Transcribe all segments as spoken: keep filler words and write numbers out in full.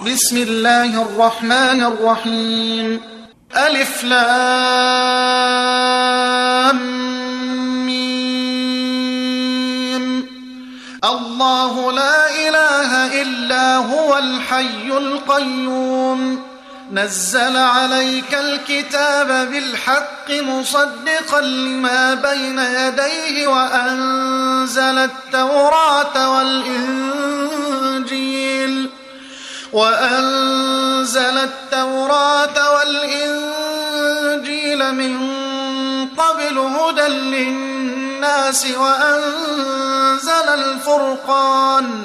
بسم الله الرحمن الرحيم. ألف لام ميم. الله لا إله إلا هو الحي القيوم نزل عليك الكتاب بالحق مصدقا لما بين يديه وأنزل التوراة والإنجيل وأنزل التوراة والإنجيل من قبل هدى للناس وأنزل الفرقان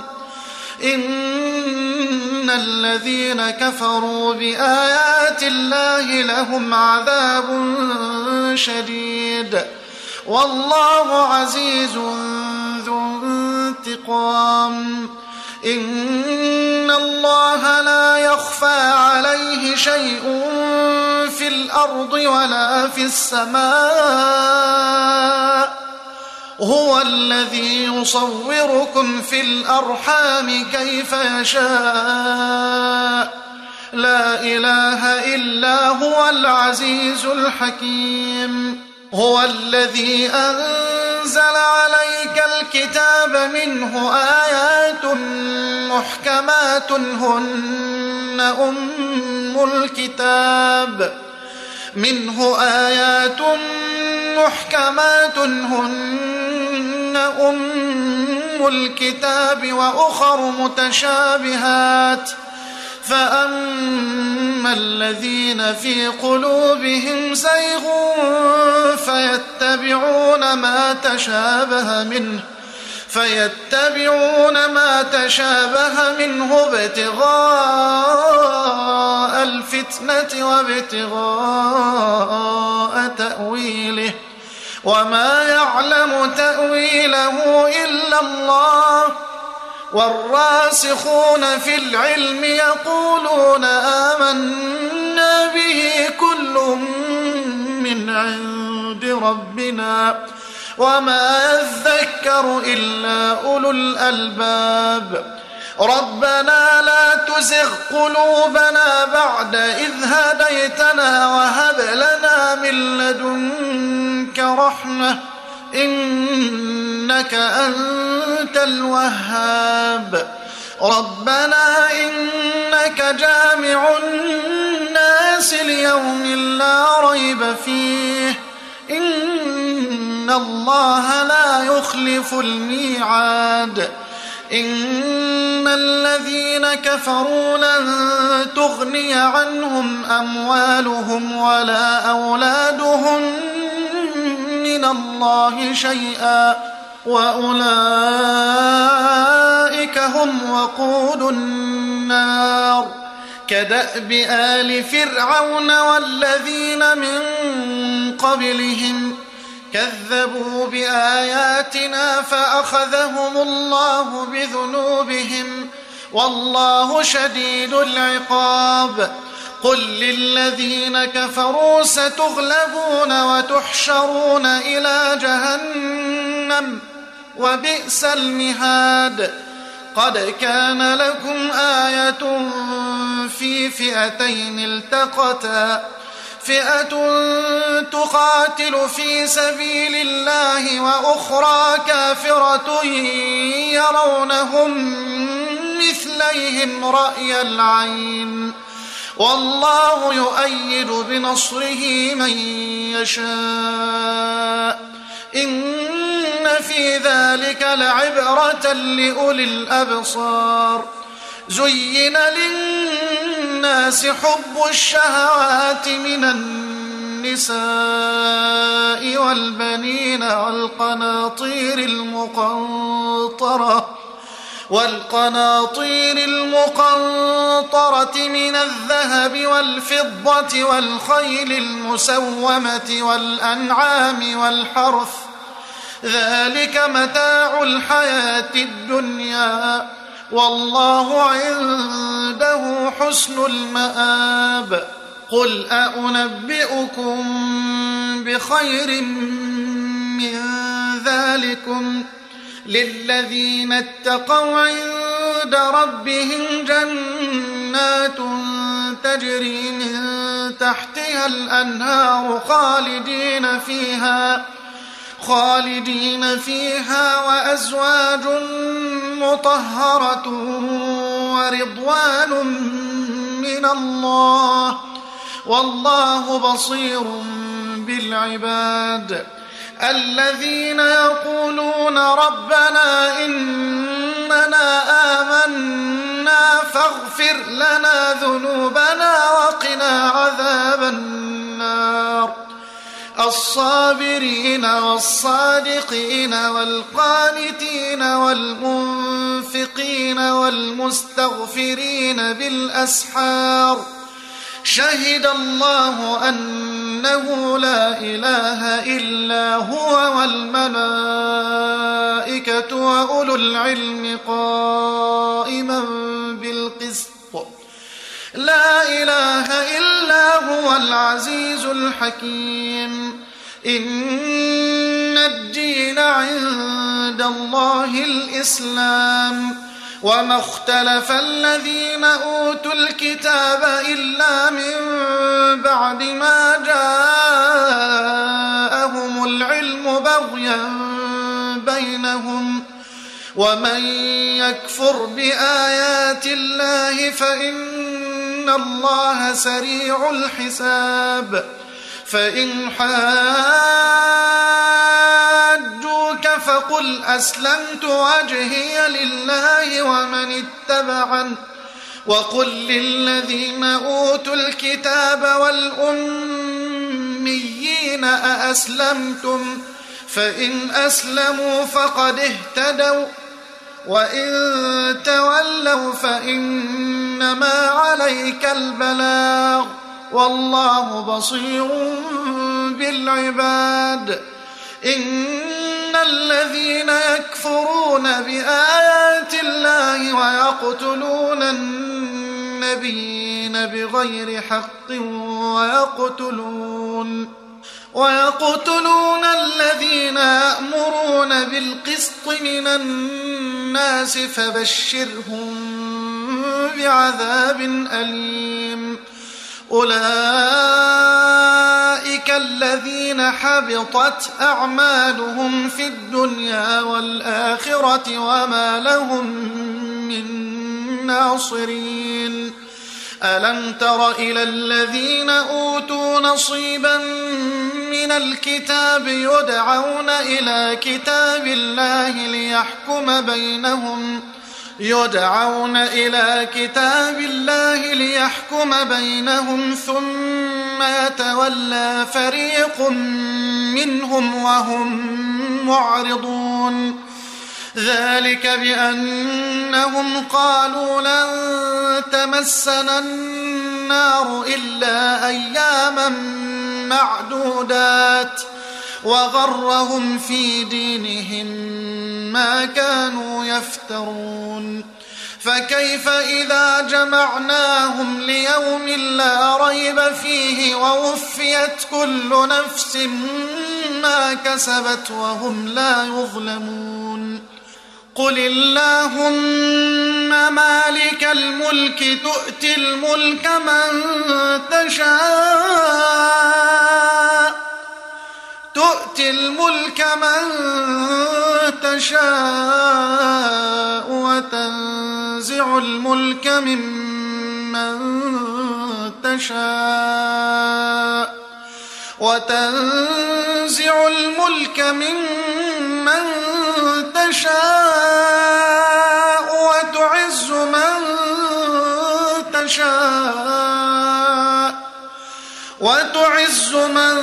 إن الذين كفروا بآيات الله لهم عذاب شديد والله عزيز ذو انتقام. إن الله لا يخفى عليه شيء في الأرض ولا في السماء هو الذي يصوركم في الأرحام كيف يشاء لا إله إلا هو العزيز الحكيم. هو الذي أنزل عليك الكتاب منه آيات محكمات هن أم الكتاب منه آيات محكمات هن أم الكتاب وأخر متشابهات فأما الذين في قلوبهم زيغ فيتبعون ما تشابه منه فيتبعون ما تشابه منه ابتغاء الفتنة وابتغاء تأويله وما يعلم تأويله إلا الله والراسخون في العلم يقولون آمنا به كل من عند ربنا وما يذكر إلا أولو الألباب. ربنا لا تزغ قلوبنا بعد إذ هديتنا وهب لنا من لدنك رحمة إنك أنت الوهاب. ربنا إنك جامع الناس ليوم لا ريب فيه إن الله لا يخلف الميعاد. إن الذين كفروا لن تغني عنهم أموالهم ولا أولادهم من الله شيئا وأولئك هم وقود النار كدأب آل فرعون والذين من قبلهم كذبوا بآياتنا فأخذهم الله بذنوبهم والله شديد العقاب. قل للذين كفروا ستغلبون وتحشرون إلى جهنم وبئس المهاد. قد كان لكم آية في فئتين التقتا فئة تقاتل في سبيل الله وأخرى كافرة يرونهم مثليهم رأي العين والله يؤيد بنصره من يشاء إن في ذلك لعبرة لأولي الأبصار. زين للناس حب الشهوات من النساء والبنين والقناطير المقنطرة والقناطير المقنطرة من الذهب والفضة والخيل المسومة والأنعام والحرث ذلك متاع الحياة الدنيا والله عنده حسن المآب. قل أنبئكم بخير من ذلكم للذين اتقوا عند ربهم جنات تجري من تحتها الأنهار خالدين فيها خالدين فيها وأزواج مطهرة ورضوان من الله والله بصير بالعباد. الذين يقولون ربنا إننا آمنا فاغفر لنا ذنوبنا وقنا عذاب النار. الصابرين والصادقين والقانتين والمنفقين والمستغفرين بالأسحار شهد الله أنه لا إله إلا هو والملائكة وأولو العلم قائما بالقسط لا إله إلا هو العزيز الحكيم. إن الدين عند الله الإسلام وما اختلف الذين أوتوا الكتاب إلا من بعد ما جاءهم العلم بغيا بينهم ومن يكفر بآيات الله فإن الله سريع الحساب. فإن حاجوك فقل أسلمت وجهي لله ومن اتبعني وقل للذين أوتوا الكتاب والأميين أأسلمتم فإن أسلموا فقد اهتدوا وإن تولوا فإنما عليك البلاغ والله بصير بالعباد. إن الذين يكفرون بآيات الله ويقتلون النبيين بغير حق ويقتلون ويقتلون الذين يأمرون بالقسط من الناس فبشرهم بعذاب أليم. أولئك الذين حبطت أعمالهم في الدنيا والآخرة وما لهم من ناصرين. ألم تر إلى الذين أوتوا نصيبا من الكتاب يدعون إلى كتاب الله ليحكم بينهم يدعون إلى كتاب الله ليحكم بينهم ثم يتولى فريق منهم وهم معرضون. ذلك بأنهم قالوا لن تمسنا النار إلا أياما معدودات وغرهم في دينهم ما كانوا يفترون. فكيف إذا جمعناهم ليوم لا ريب فيه ووفيت كل نفس ما كسبت وهم لا يظلمون. قل اللهم مالك الملك تؤتي الملك من تشاء تؤتي الملك من تشاء وتنزع الملك ممن تشاء وتنزع الملك ممن تشاء وتعز من تشاء وتعز من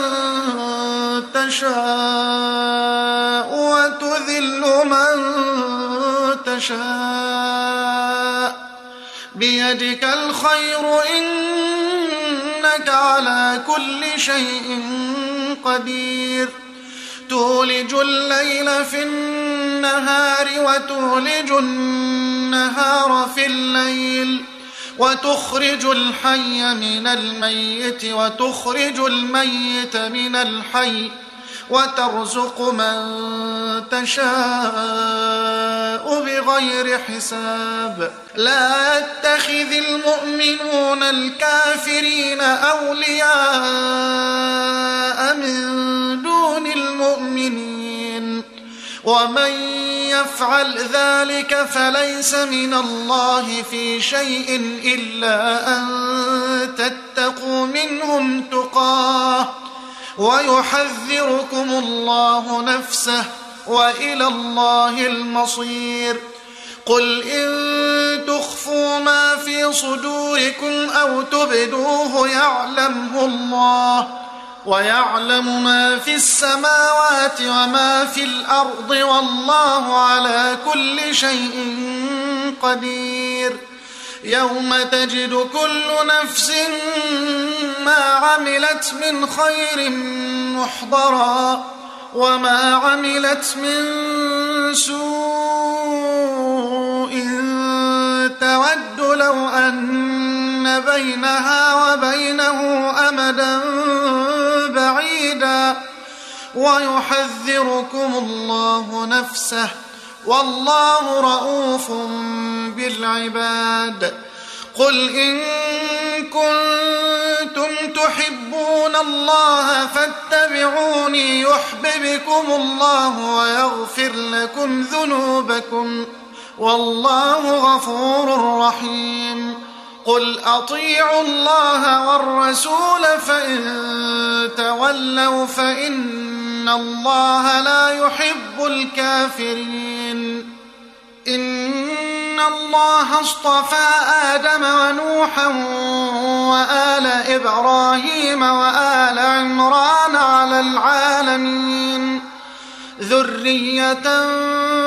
تشاء وتذل من تشاء بيدك الخير إنك على كل شيء قدير. تولج الليل في النهار وتولج النهار في الليل وتخرج الحي من الميت وتخرج الميت من الحي وترزق من تشاء بغير حساب. لا يتخذ المؤمنون الكافرين أولياء من دون المؤمنين، ومن يفعل ذلك فليس من الله في شيء إلا أن تتقوا منهم تقاه، ويحذركم الله نفسه، وإلى الله المصير. قل إن تخفوا ما في صدوركم أو تبدوه يعلمه الله، ويعلم ما في السماوات وما في الأرض، والله على كل شيء قدير. يوم تجد كل نفس ما عملت من خير محضرا، وما عملت من سوء تود لو أن بينها وبينه أمدا بعيدا، ويحذركم الله نفسه، والله رؤوف بالعباد. قل إن كنتم تحبون الله فاتبعوني يحببكم الله ويغفر لكم ذنوبكم، والله غفور رحيم. قل أطيعوا الله والرسول فإن تولوا فإن الله لا يحب الكافرين. إن الله اصطفى آدم ونوحا وآل إبراهيم وآل عمران على العالمين ذرية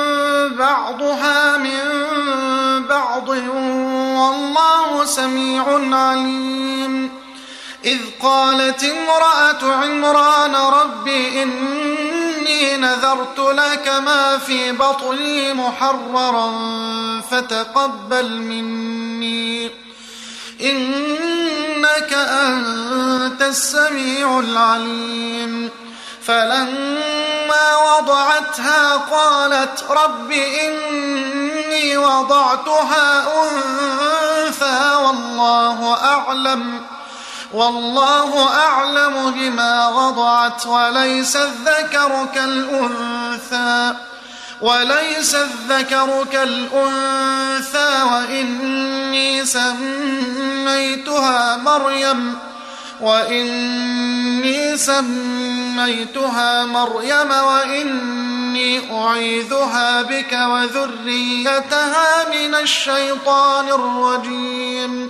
بعضها من بعض، والله سميع عليم. إذ قالت امرأة عمران رب إني نذرت لك ما في بطني محررا فتقبل مني إنك أنت السميع العليم. فلما وضعتها قالت رب إني وضعتها أنثى والله أعلم والله أعلم بما وضعت وليس الذكر كالأنثى وليس الذكر كالأنثى وإني سميتها مريم وإني سميتها مريم وإني أعيذها بك وذريتها من الشيطان الرجيم.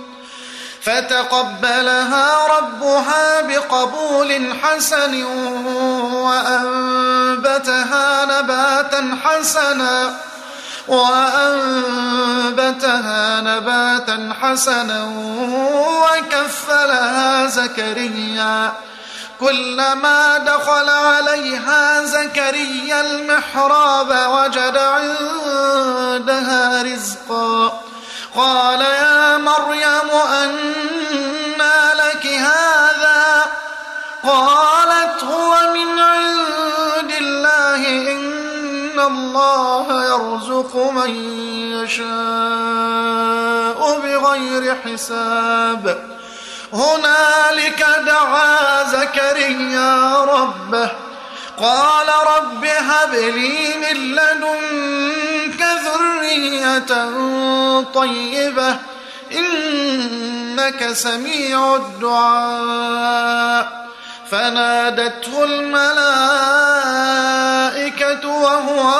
فتقبلها ربها بقبول حسن وأنبتها نباتا حسنا وأنبتها نباتا حسنا وكفلها زكريا. كلما دخل عليها زكريا المحراب وجد عندها رزقا قال يا مريم أنى لك هذا قالت هو من عند الله إن الله يرزق من يشاء بغير حساب. هنالك دعا زكريا ربه قال رب هب لي من لدنك ذرية طيبة إنك سميع الدعاء. فنادته الملائكة وهو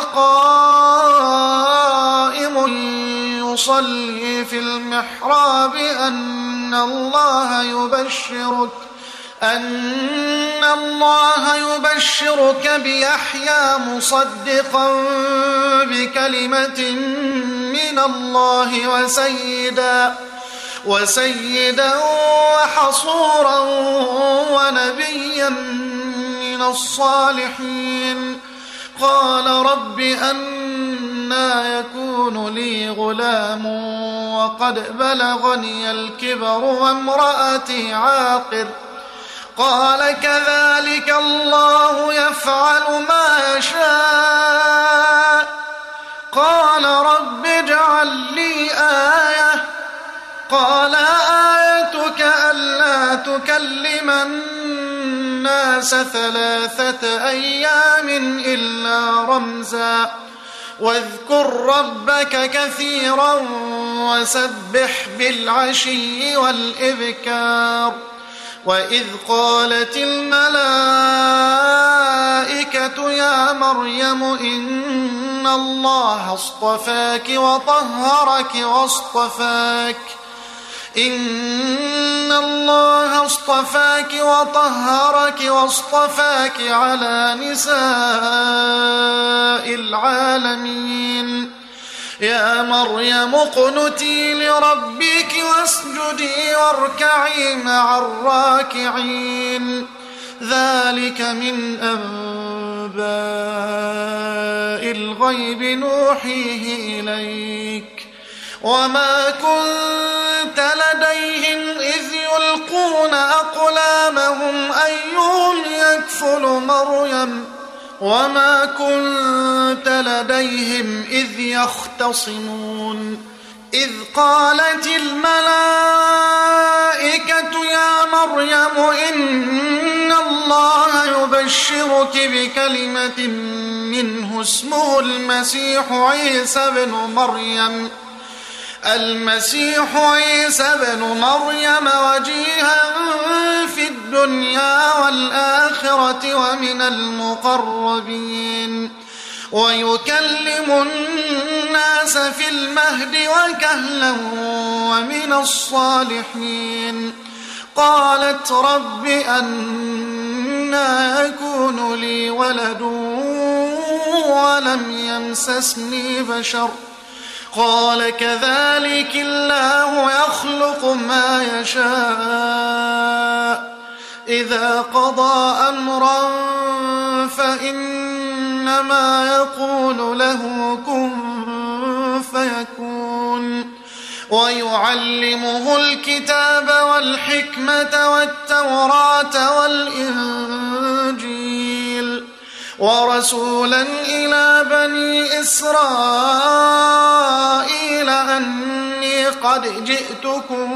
قائم يصلي في المحراب أن الله يبشرك أن الله يبشرك بيحيى مصدقا بكلمة من الله وسيدا وسيدا وحصورا ونبيا من الصالحين. قال رب أنى يكون لي غلام وقد بلغني الكبر وامرأتي عاقر قال كذلك الله يفعل ما يشاء قال رب اجعل لي آية قال آيتك ألا تكلم الناس ثلاثة أيام إلا رمزا واذكر ربك كثيرا وسبح بالعشي والإبكار وإذ قالت الملائكة يا مريم إن الله اصطفاك وطهرك واصطفاك إن الله اصطفاك وطهرك واصطفاك على نساء العالمين يا مريم اقنتي لربك واسجدي واركعي مع الراكعين ذلك من أنباء الغيب نوحيه إليك وما كنت لديهم إذ يلقون أقلامهم أيهم يكفل مريم وما كنت لديهم إذ يختصمون إذ قالت الملائكة يا مريم إن الله يبشرك بكلمة منه اسمه المسيح عيسى بن مريم المسيح عيسى بن مريم وجيها في الدنيا والآخرة ومن المقربين ويكلم الناس في المهد وكهلا ومن الصالحين قالت رب أنى يكون لي ولد ولم يمسسني بشر قال كذلك الله يخلق ما يشاء إذا قضى أمرا فإنما يقول له كن فيكون ويعلمه الكتاب والحكمة والتوراة والإنجيل ورسولا إلى بني إسرائيل أني قد جئتكم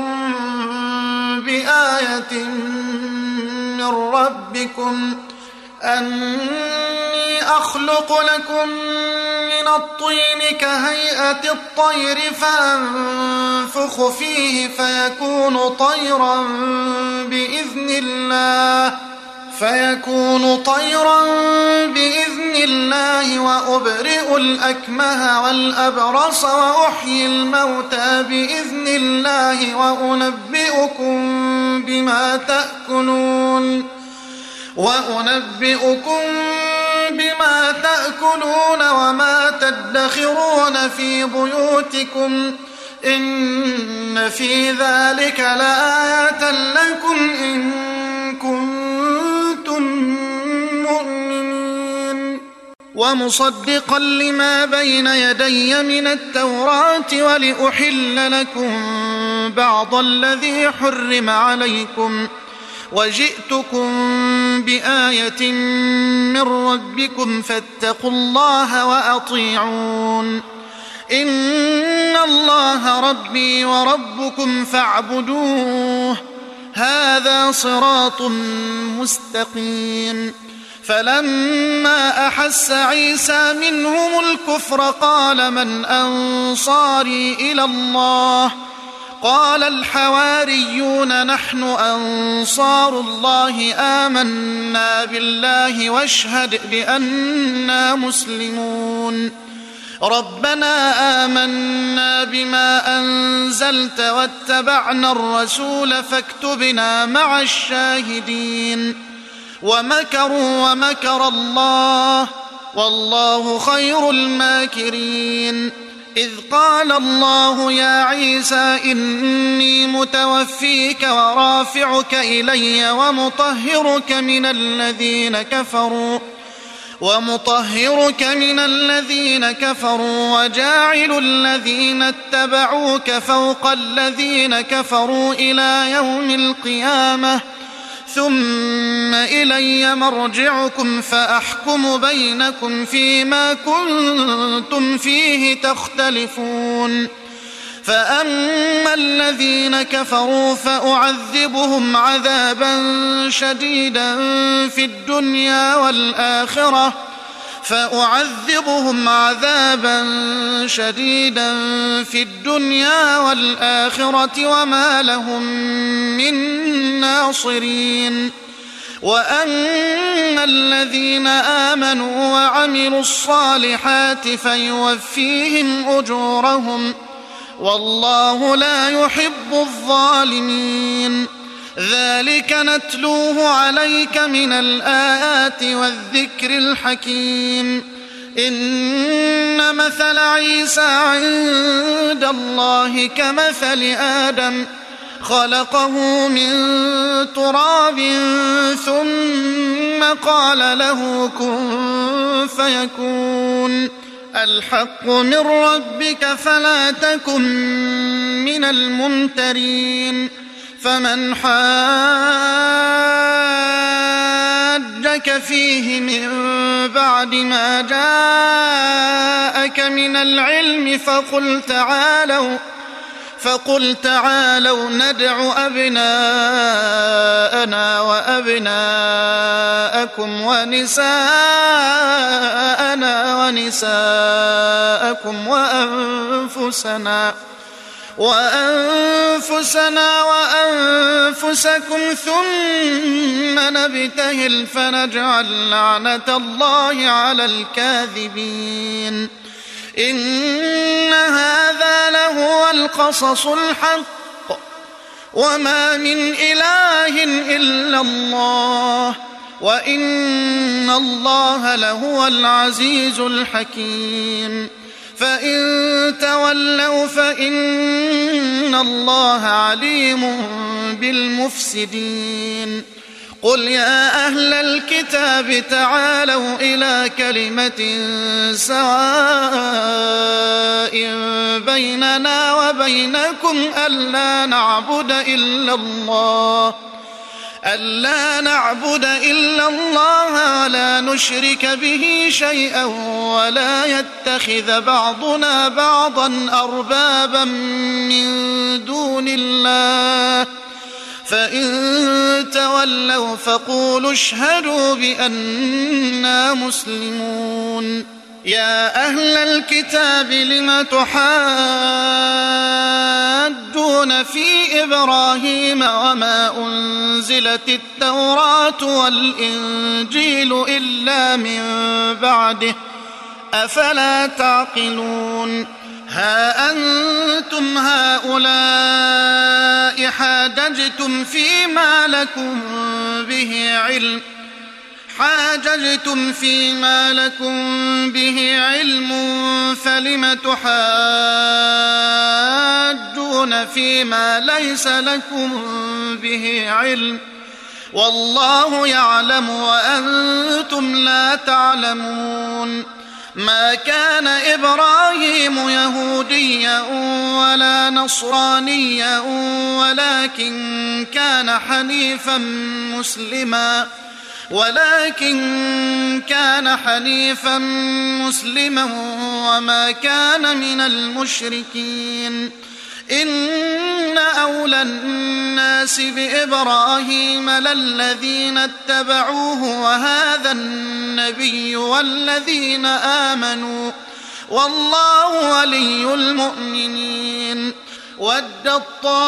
بآية من ربكم أني أخلق لكم من الطين كهيئة الطير فأنفخ فيه فيكون طيرا بإذن الله فيكون طيرا بإذن الله وأبرئ الأكمه والأبرص وأحيي الموتى بإذن الله وأنبئكم بما تأكلون وأنبئكم بما تأكلون وما تدخرون في بيوتكم إن في ذلك لآية لكم إن كنتم مؤمنين ومصدقا لما بين يدي من التوراة ولأحل لكم بعض الذي حرم عليكم وجئتكم بآية من ربكم فاتقوا الله وأطيعون إن الله ربي وربكم فاعبدوه هذا صراط مستقيم فلما أحس عيسى منهم الكفر قال من أنصاري إلى الله قال الحواريون نحن أنصار الله آمنا بالله واشهد بأننا مسلمون ربنا آمنا بما أنزلت واتبعنا الرسول فاكتبنا مع الشاهدين ومكروا ومكر الله والله خير الماكرين إذ قال الله يا عيسى إني متوفيك ورافعك إلي ومطهرك من الذين كفروا ومطهرك من الذين كفروا وجاعل الذين اتبعوك فوق الذين كفروا إلى يوم القيامة ثم إلي مرجعكم فأحكم بينكم فيما كنتم فيه تختلفون فأما الذين كفروا فأعذبهم عذابا شديدا في الدنيا والآخرة فأعذبهم عذابا شديدا في الدنيا والآخرة وما لهم من ناصرين وأما الذين آمنوا وعملوا الصالحات فيوفيهم أجورهم والله لا يحب الظالمين ذلك نتلوه عليك من الآيات والذكر الحكيم إن مثل عيسى عند الله كمثل آدم خلقه من تراب ثم قال له كن فيكون الحق من ربك فلا تكن من الممترين فمن حاجك فيه من بعد ما جاءك من العلم فقل تعالوا فقل تعالوا ندع أبناءنا وأبناءكم ونساءنا ونساءكم وأنفسنا وأنفسنا وأنفسكم ثم نبتهل فنجعل لعنة الله على الكاذبين إن هذا لهو القصص الحق وما من إله إلا الله وإن الله لهو العزيز الحكيم فإن تولوا فإن الله عليم بالمفسدين قل يا أهل الكتاب تعالوا إلى كلمة سواء بيننا وبينكم ألا نعبد إلا الله ألا نعبد إلا الله ولا نشرك به شيئا ولا يتخذ بعضنا بعضا أربابا من دون الله فإن تولوا فقولوا اشهدوا بأننا مسلمون يا أهل الكتاب لم تحاجون في إبراهيم وما أنزلت التوراة والإنجيل إلا من بعده أفلا تعقلون ها أنتم هؤلاء حاججتم فيما لكم به علم حاججتم فيما لكم به علم فلم تحاجون فيما ليس لكم به علم والله يعلم وأنتم لا تعلمون ما كان إبراهيم يهوديا ولا نصرانيا ولكن كان حنيفا مسلما ولكن كان حنيفا مسلما وما كان من المشركين إن أولى الناس بإبراهيم للذين اتبعوه وهذا النبي والذين آمنوا والله ولي المؤمنين ودت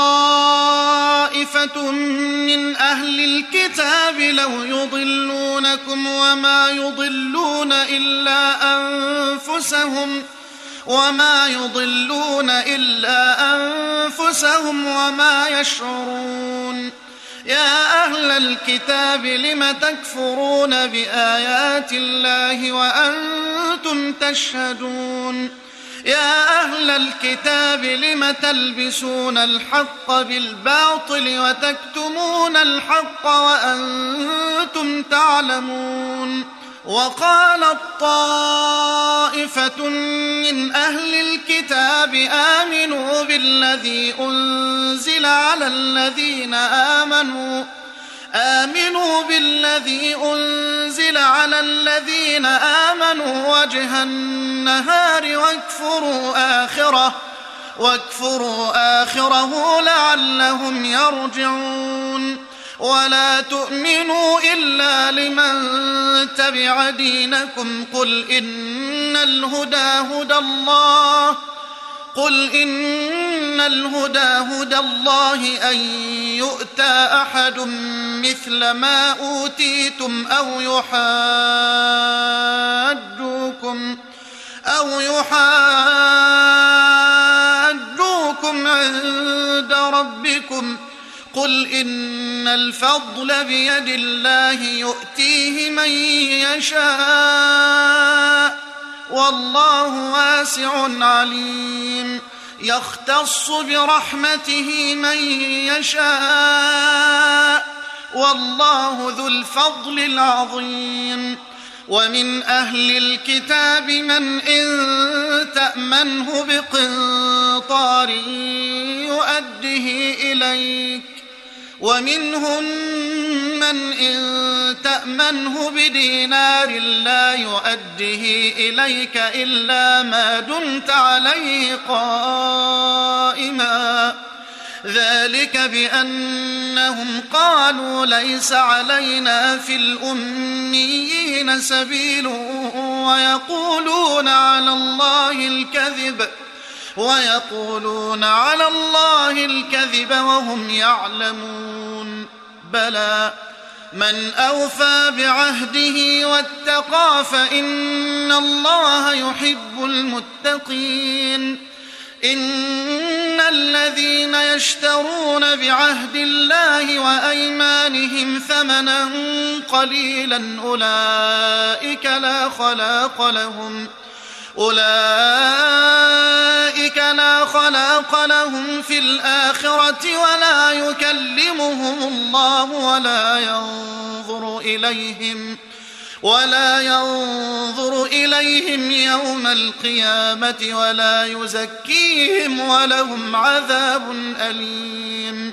طائفة من أهل الكتاب لو يضلونكم وما يضلون إلا أنفسهم وما يضلون إلا أنفسهم وما يشعرون يا أهل الكتاب لم تكفرون بآيات الله وأنتم تشهدون يا أهل الكتاب لم تلبسون الحق بالباطل وتكتمون الحق وأنتم تعلمون وقالت طائفة من أهل الكتاب آمنوا بالذي أنزل على الذين آمنوا آمنوا بالذي أنزل على الذين آمنوا وجه النهار واكفروا آخره واكفروا آخره لعلهم يرجعون ولا تؤمنوا إلا لمن تبع دينكم قل إن الهدى هدى الله قل إن الهدى هدى الله أن يؤتى أحد مثل ما أوتيتم أو يحاجوكم أو يحاجوكم عند ربكم قل إن الفضل بيد الله يؤتيه من يشاء والله واسع عليم يختص برحمته من يشاء والله ذو الفضل العظيم ومن أهل الكتاب من إن تأمنه بقنطار يؤده إليك ومنهم من إن تأمنه بدينار لا يؤده إليك إلا ما دمت عليه قائما ذلك بأنهم قالوا ليس علينا في الأميين سبيل ويقولون على الله الكذب ويقولون على الله الكذب وهم يعلمون بلى من أوفى بعهده واتقى فإن الله يحب المتقين إن الذين يشترون بعهد الله وأيمانهم ثمنا قليلا أولئك لا خلاق لهم أولئك لا خلاق لهم في الآخرة ولا يكلمهم الله ولا ينظر إليهم ولا ينظر إليهم يوم القيامة ولا يزكيهم ولهم عذاب أليم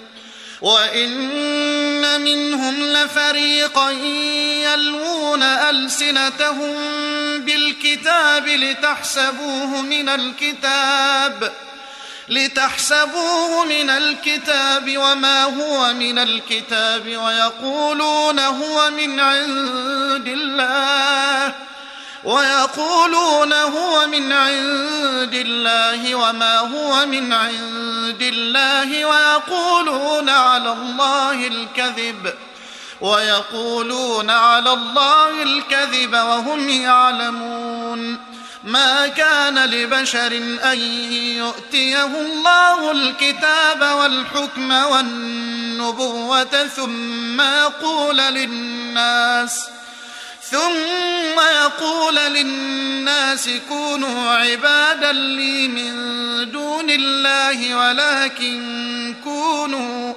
وإن منهم لفريقا يلوون ألسنتهم بالكتاب لتحسبوه من الكتاب لتحسبوه من الكتاب وما هو من الكتاب ويقولون هو من عند الله ويقولون هو من عند الله وما هو من عند الله ويقولون على الله الكذب ويقولون على الله الكذب وهم يعلمون ما كان لبشر أن يؤتيه الله الكتاب والحكم والنبوة ثم يقول للناس ثم يقول للناس كونوا عبادا لي من دون الله ولكن كونوا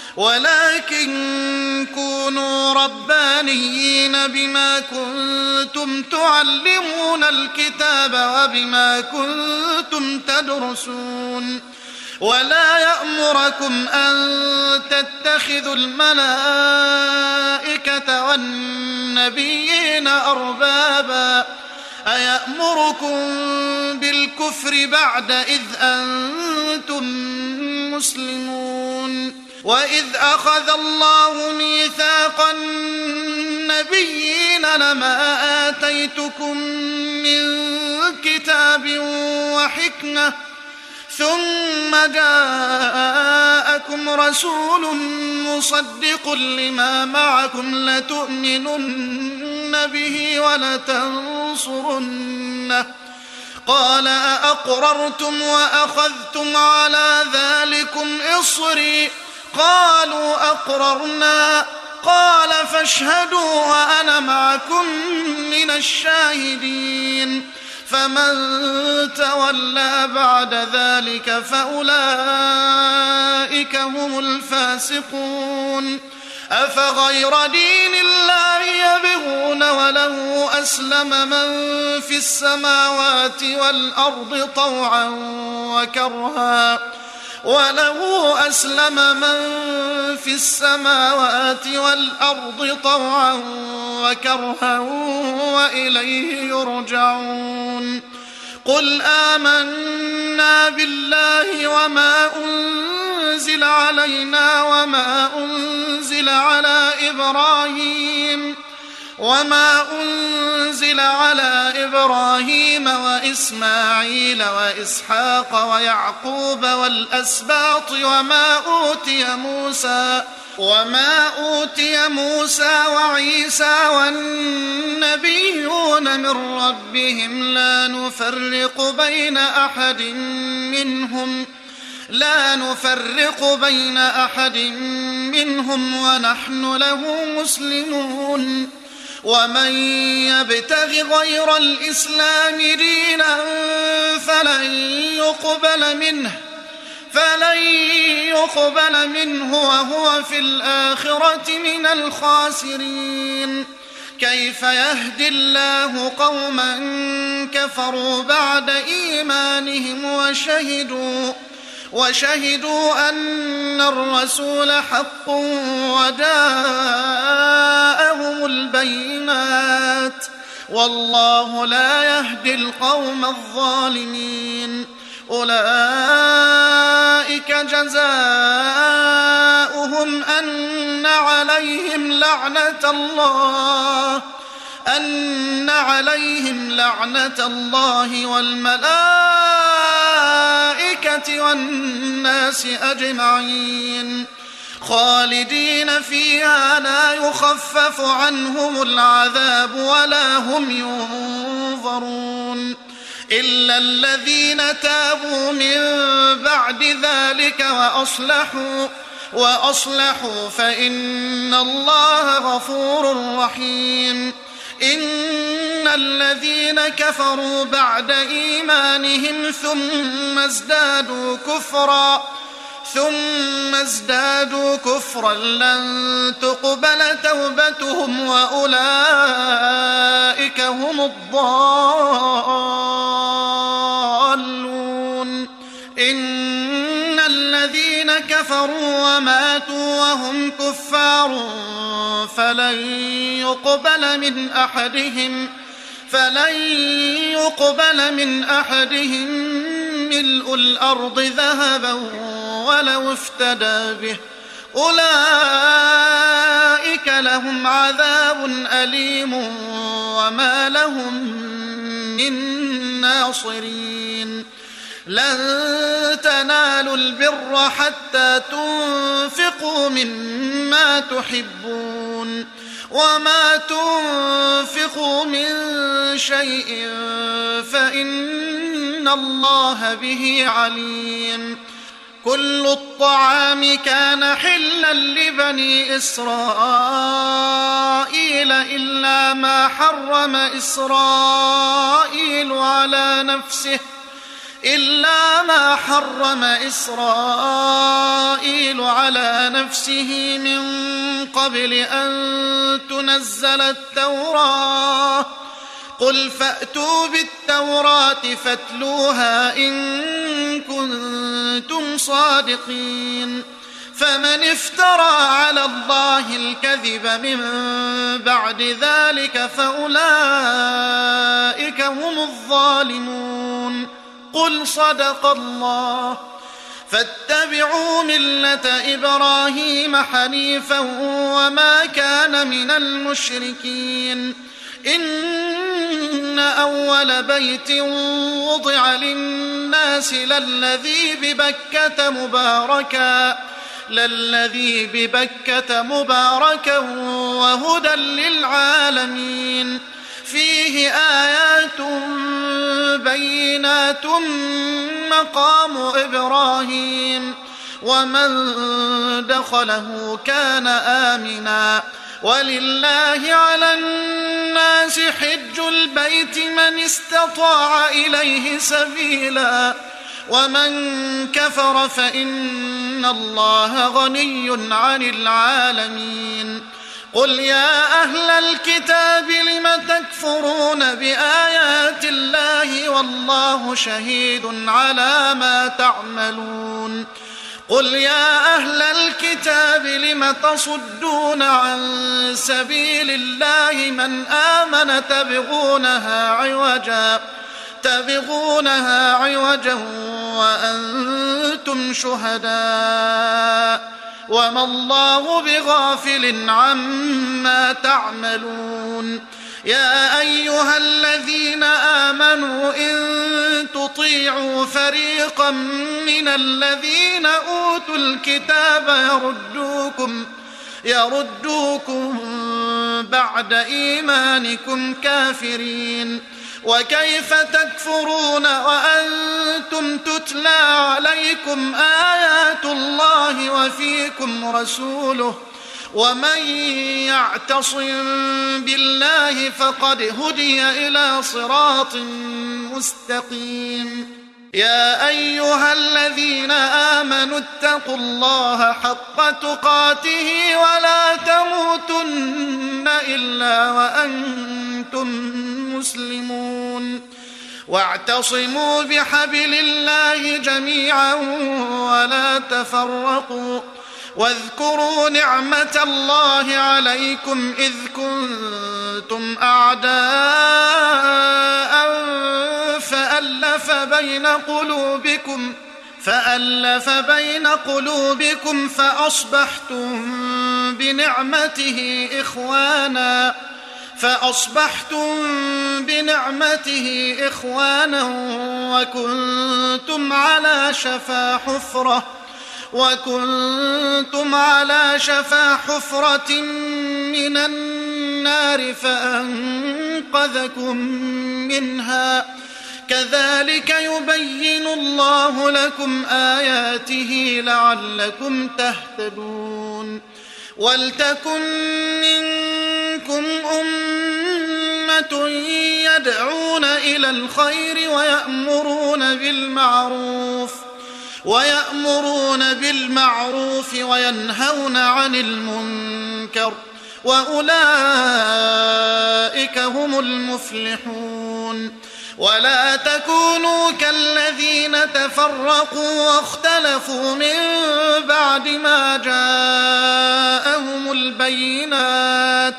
ولكن كونوا ربانيين بما كنتم تعلمون الكتاب وبما كنتم تدرسون ولا يأمركم أن تتخذوا الملائكة والنبيين أربابا أيأمركم بالكفر بعد إذ أنتم مسلمون وإذ أخذ الله ميثاق النبيين لما آتيتكم من كتاب وحكمة ثم جاءكم رسول مصدق لما معكم لتؤمنن به ولتنصرنه قال أأقررتم وأخذتم على ذلكم إصري قالوا أقررنا قال فاشهدوا وأنا معكم من الشاهدين فمن تولى بعد ذلك فأولئك هم الفاسقون أفغير دين الله يبغون وله أسلم من في السماوات والأرض طوعا وكرها وله أسلم من في السماوات والأرض طوعا وكرها وإليه يرجعون قل آمنا بالله وما أنزل علينا وما أنزل على إبراهيم وما أنزل على إبراهيم وإسماعيل وإسحاق ويعقوب والأسباط وما أوتي موسى وما أوتي موسى وعيسى والنبيون من ربهم لا نفرق بين أحد منهم لا نفرق بين أحد منهم ونحن له مسلمون ومن يبتغ غير الإسلام دينا فلن يقبل منه فلن يقبل منه وهو في الآخرة من الخاسرين كيف يهدي الله قوما كفروا بعد إيمانهم وشهدوا وشهدوا أن الرسول حق وجاءهم البينات والله لا يهدي القوم الظالمين أولئك جزاؤهم أن عليهم لعنة الله أن عليهم لعنة الله والملائكة والناس أجمعين خالدين فيها لا يخفف عنهم العذاب ولا هم ينظرون إلا الذين تابوا من بعد ذلك وأصلحوا وأصلحوا فإن الله غفور رحيم إن الذين كفروا بعد إيمانهم ثم ازدادوا كفرا ثم ازدادوا كفرا لن تقبل توبتهم وأولئك هم الضالون إن الذين كفروا وماتوا وهم كفار فلن يقبل من أحدهم فلن يقبل من أحدهم ملء الأرض ذهبا ولو افتدى به أولئك لهم عذاب أليم وما لهم من ناصرين لن تنالوا البر حتى تنفقوا مما تحبون وما تنفقوا من شيء فإن الله به عليم كل الطعام كان حلا لبني إسرائيل إلا ما حرم إسرائيل على نفسه إلا ما حرم إسرائيل على نفسه من قبل أن تنزل التوراة قل فأتوا بالتوراة فاتلوها إن كنتم صادقين فمن افترى على الله الكذب من بعد ذلك فأولئك هم الظالمون قل صدق الله فاتبعوا ملة إبراهيم حنيفا وما كان من المشركين إن أول بيت وضع للناس للذي ببكة مباركا للذي ببكة مباركا وهدى للعالمين فيه آيات بينات مقام إبراهيم ومن دخله كان آمنا ولله على الناس حج البيت من استطاع إليه سبيلا ومن كفر فإن الله غني عن العالمين قل يا أهل الكتاب لم تكفرون بآيات الله والله شهيد على ما تعملون قل يا أهل الكتاب لم تصدون عن سبيل الله من آمن تبغونها عوجا تبغونها عوجا وأنتم شهداء وما الله بغافل عما تعملون يا أيها الذين آمنوا إن تطيعوا فريقا من الذين أوتوا الكتاب يردوكم يردوكم بعد إيمانكم كافرين وكيف تكفرون وأنتم تتلى عليكم آيات الله وفيكم رسوله ومن يعتصم بالله فقد هدي إلى صراط مستقيم يا أيها الذين آمنوا اتقوا الله حق تقاته ولا تموتن إلا وأنتم مسلمون واعتصموا بحبل الله جميعا ولا تفرقوا واذكروا نعمة الله عليكم إذ كنتم أعداء فألف بين قلوبكم فألف بين قلوبكم فأصبحتم بنعمته إخوانا فأصبحتم بنعمته إخوانا وكنتم على شفا حفرة وكنتم على شفا حفرة من النار فأنقذكم منها كذلك يبين الله لكم آياته لعلكم تهتدون ولتكن منكم أمة يدعون إلى الخير ويأمرون بالمعروف ويأمرون بالمعروف وينهون عن المنكر وأولئك هم المفلحون ولا تكونوا كالذين تفرقوا واختلفوا من بعد ما جاءهم البينات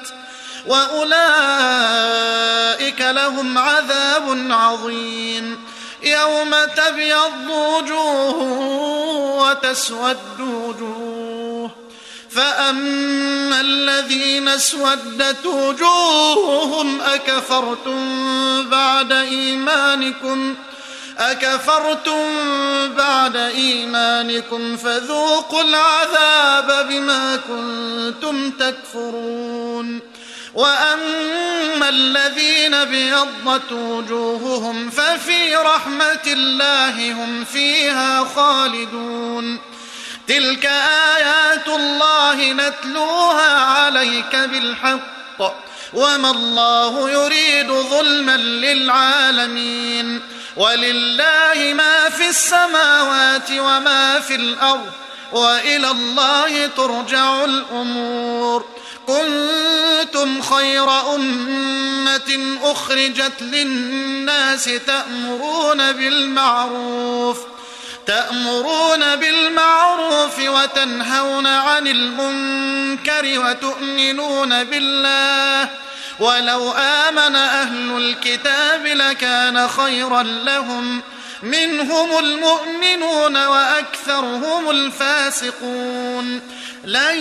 وأولئك لهم عذاب عظيم يوم تبيض وجوه وتسود وجوه فأما الذين اسودت وجوههم أكفرتم بعد إيمانكم أكفرتم بعد إيمانكم فذوقوا العذاب بما كنتم تكفرون وأما الذين بيضت وجوههم ففي رحمة الله هم فيها خالدون تلك آيات الله نتلوها عليك بالحق وما الله يريد ظلما للعالمين ولله ما في السماوات وما في الأرض وإلى الله ترجع الأمور كنتم خير أمة أخرجت للناس تأمرون بالمعروف تأمرون بالمعروف وتنهون عن المنكر وتؤمنون بالله ولو آمن أهل الكتاب لكان خيرا لهم منهم المؤمنون وأكثرهم الفاسقون لن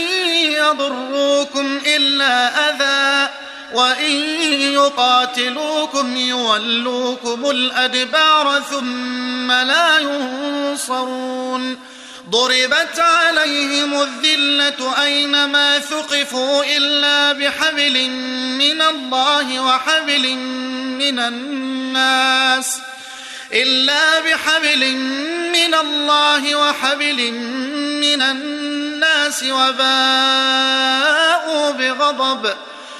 يضروكم إلا أذى وإن يقاتلوكم يولوكم الأدبار ثم لا ينصرون ضربت عليهم الذلة أينما ثقفوا إلا بحبل من الله وحبل من الناس إلا بحبل من الله وحبل من الناس وباءوا بغضب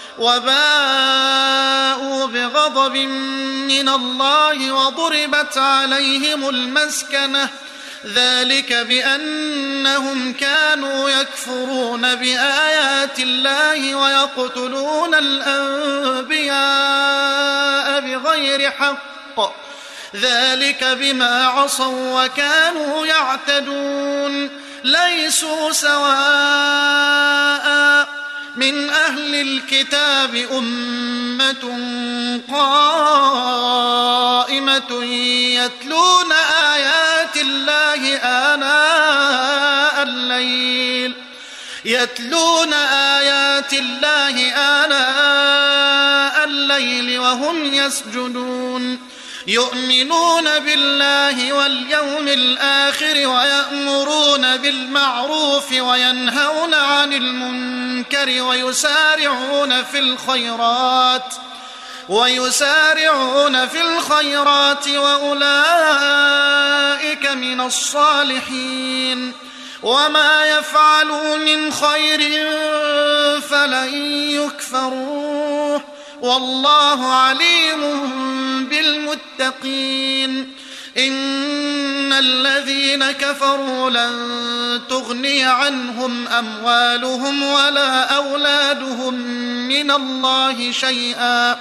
وباءوا بغضب من الله وضربت عليهم المسكنة ذلك بأنهم كانوا يكفرون بآيات الله ويقتلون الأنبياء بغير حق ذلك بما عصوا وكانوا يعتدون ليسوا سواء من أهل الكتاب أمة قائمة يتلون آيات الله آناء الليل يتلون آيات الله آناء الليل وهم يسجدون يؤمنون بالله واليوم الآخر ويأمرون بالمعروف وينهون عن المنكر ويسارعون في الخيرات ويسارعون في الخيرات وأولئك من الصالحين وما يفعلوا من خير فلن يكفروه والله عليم بالمتقين إن الذين كفروا لن تغني عنهم أموالهم ولا أولادهم من الله شيئا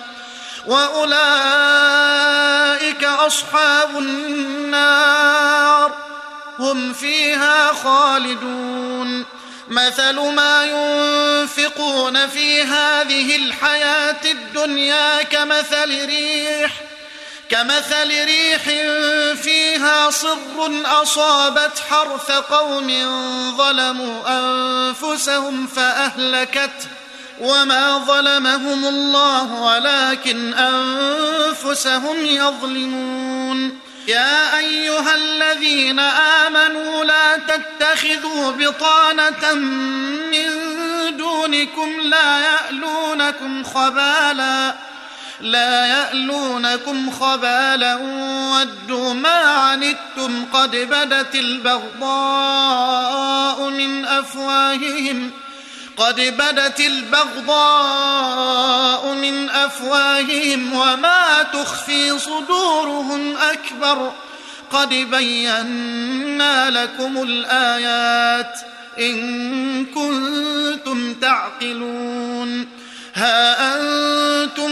وأولئك أصحاب النار هم فيها خالدون مثل ما ينفقون في هذه الحياة الدنيا كمثل ريح كمثل ريح فيها صر أصابت حرث قوم ظلموا أنفسهم فأهلكته وما ظلمهم الله ولكن أنفسهم يظلمون يا أيها الذين آمنوا لا تتخذوا بطانة من دونكم لا يألونكم خبالا لا يألونكم خبالا ودوا ما عنتم قد بدت البغضاء من أفواههم قد بدت البغضاء من أفواههم وما تخفي صدورهم أكبر قد بينا لكم الآيات إن كنتم تعقلون ها أنتم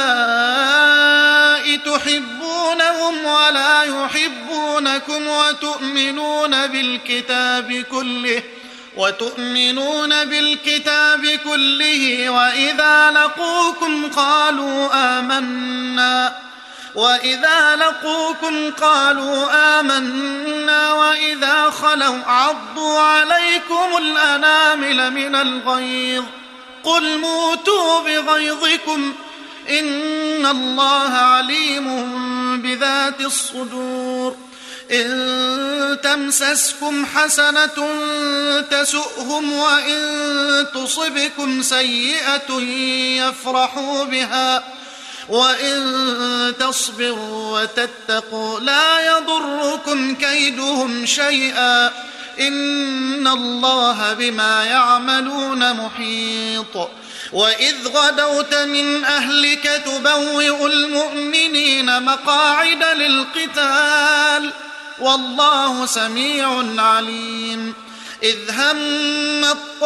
أولئك تحبونهم ولا يحبونكم وتؤمنون بالكتاب كله وتؤمنون بالكتاب كله وإذا لقوكم قالوا آمنا وإذا لقوكم قالوا آمنا وإذا خلوا عضوا عليكم الأنامل من الغيظ قل موتوا بغيظكم إن الله عليم بذات الصدور إن تمسسكم حسنة تسؤهم وإن تصبكم سيئة يفرحوا بها وإن تصبروا وتتقوا لا يضركم كيدهم شيئا إن الله بما يعملون محيط وإذ غدوت من أهلك تبوئ المؤمنين مقاعد للقتال والله سميع عليم إذ هم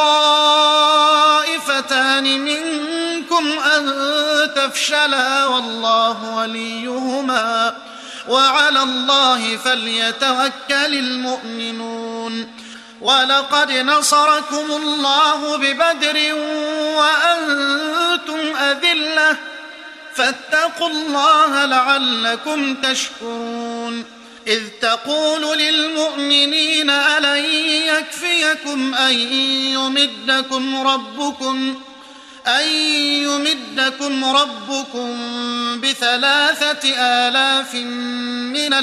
الطائفتان منكم أن تفشلا والله وليهما وعلى الله فليتوكل المؤمنون ولقد نصركم الله ببدر وأنتم أذلة فاتقوا الله لعلكم تشكرون إذ تقول للمؤمنين ألن يكفيكم أن يمدكم ربكم أن يمدكم ربكم بثلاثة آلاف من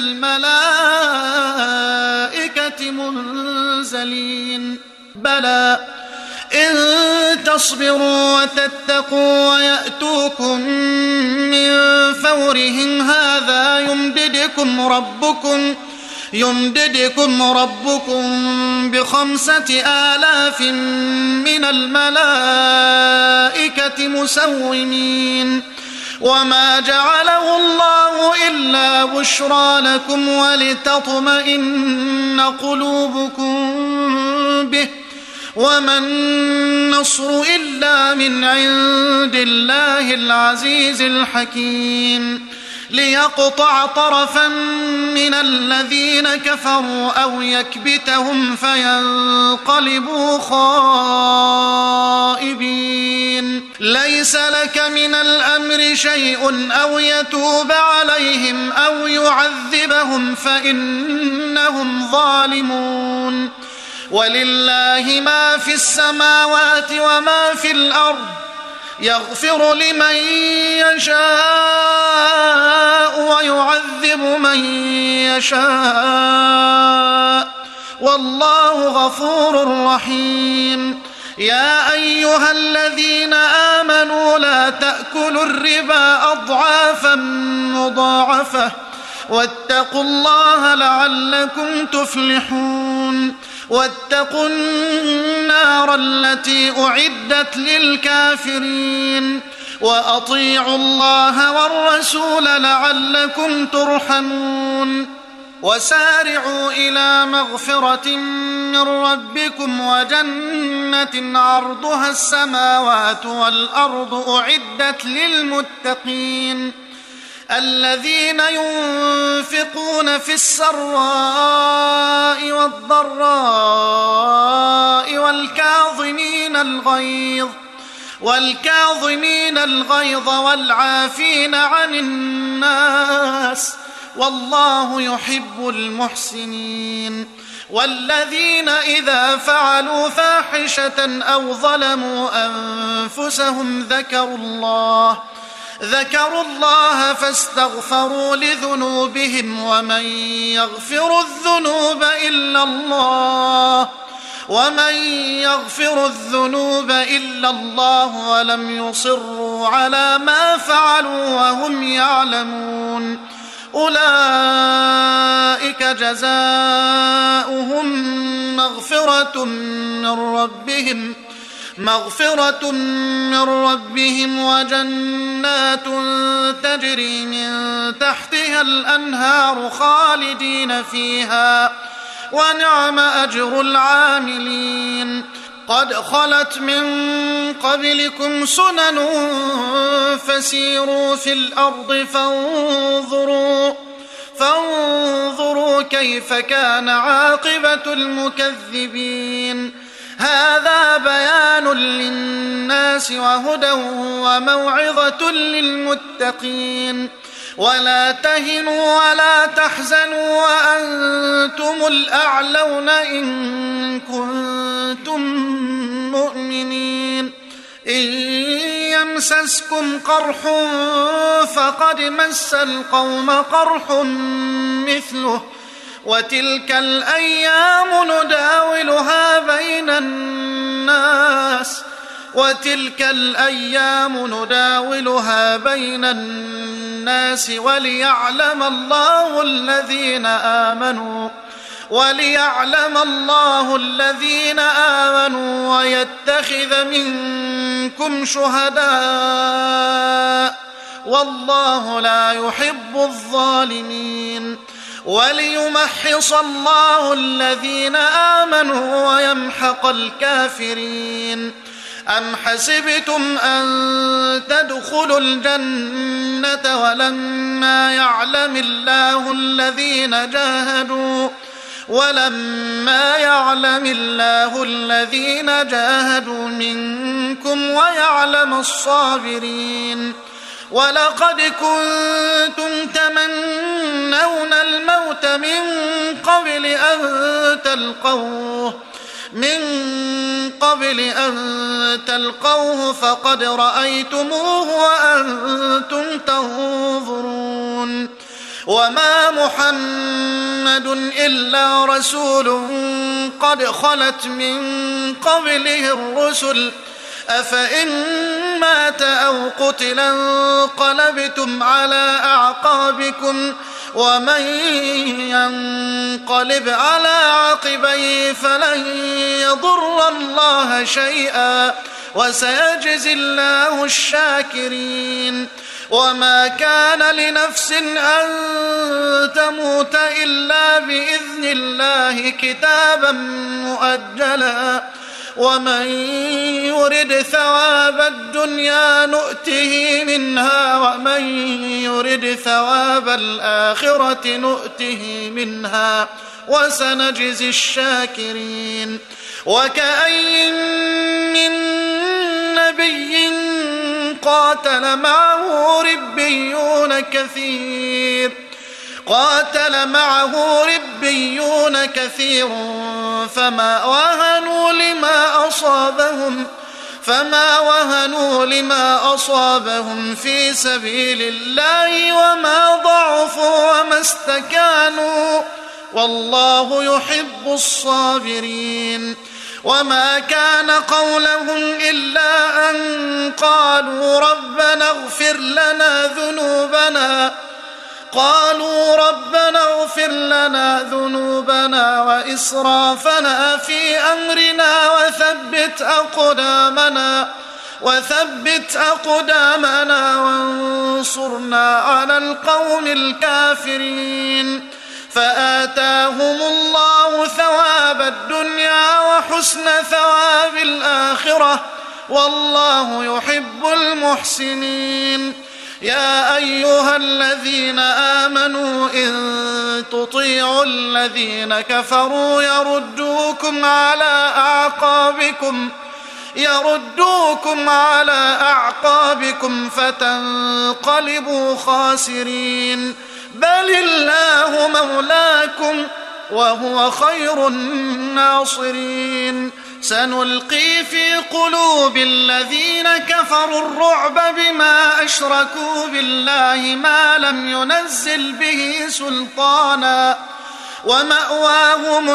الملائكة منزلين بلى إن تصبروا وتتقوا ويأتوكم من فورهم هذا يمددكم ربكم يمددكم ربكم بخمسة آلاف من الملائكة مسومين وما جعله الله إلا بشرى لكم ولتطمئن قلوبكم به وما النصر إلا من عند الله العزيز الحكيم ليقطع طرفا من الذين كفروا أو يكبتهم فينقلبوا خائبين. ليس لك من الأمر شيء أو يتوب عليهم أو يعذبهم فإنهم ظالمون. ولله ما في السماوات وما في الأرض، يغفر لمن يشاء ويعذب من يشاء، والله غفور رحيم. يا أيها الذين آمنوا لا تأكلوا الربا أضعافا مضاعفة واتقوا الله لعلكم تفلحون. واتقوا النار التي أعدت للكافرين، وأطيعوا الله والرسول لعلكم ترحمون. وسارعوا إلى مغفرة من ربكم وجنة عرضها السماوات والأرض أعدت للمتقين، الذين ينفقون في السراء والضراء والكاظمين الغيظ والكاظمين الغيظ والعافين عن الناس، والله يحب المحسنين. والذين إذا فعلوا فاحشة أو ظلموا أنفسهم ذكروا الله ذكروا الله فاستغفروا لذنوبهم ومن يغفر الذنوب إلا الله ومن يغفر الذنوب إلا الله ولم يصروا على ما فعلوا وهم يعلمون، أولئك جزاؤهم مغفرة من ربهم مغفرة من ربهم وجنات تجري من تحتها الأنهار خالدين فيها، ونعم أجر العاملين. قد خلت من قبلكم سنن فسيروا في الأرض فانظروا فانظروا كيف كان عاقبة المكذبين. هذا بيان للناس وهدى وموعظة للمتقين. ولا تهنوا ولا تحزنوا وأنتم الأعلون إن كنتم مؤمنين. إن يمسسكم قرح فقد مس القوم قرح مثله، وتلك الأيام نداولها بين الناس وتلك الأيام نداولها بين الناس وليعلم الله الذين آمنوا وليعلم الله الذين آمنوا ويتخذ منكم شهداء، والله لا يحب الظالمين. وليمحص الله الذين آمنوا ويمحق الكافرين. أم حسبتم أن تدخلوا الجنة ولما يعلم الله الذين جاهدوا ولما يعلم الله الذين جاهدوا منكم ويعلم الصابرين. ولقد كنتم تمنون الموت من قبل أن تلقوه من قبل أن تلقوه فقد رأيتموه وأنتم تنظرون. وما محمد إلا رسول قد خلت من قبله الرسل، أفإن مات أو قتل انقلبتم على أعقابكم، ومن ينقلب على عقبيه فلن يضر الله شيئا وسيجزي الله الشاكرين. وما كان لنفس أن تموت إلا بإذن الله كتابا مؤجلا ومن يرد ثواب الدنيا نؤته منها ومن يرد ثواب الآخرة نؤته منها وسنجزي الشاكرين. وكأين من نبي قاتل معه ربيون كثير قاتل معه ربيون كثير فما وهنوا لما أصابهم فما وهنوا لما أصابهم في سبيل الله وما ضعفوا وما استكانوا والله يحب الصابرين. وما كان قولهم إلا أن قالوا ربنا اغفر لنا ذنوبنا قالوا ربنا اغفر لنا ذنوبنا وإسرافنا في أمرنا وثبت أقدامنا وثبت أقدامنا وانصرنا على القوم الكافرين. فآتاهم الله ثواب الدنيا وحسن ثواب الآخرة والله يحب المحسنين. يا أيها الذين آمنوا إن تطيعوا الذين كفروا يردوكم على أعقابكم يردوكم على أعقابكم فتنقلبوا خاسرين. بل الله مولاكم وهو خير الناصرين. سنلقي في قلوب الذين كفروا الرعب بما أشركوا بالله ما لم ينزل به سلطانا ومأواهم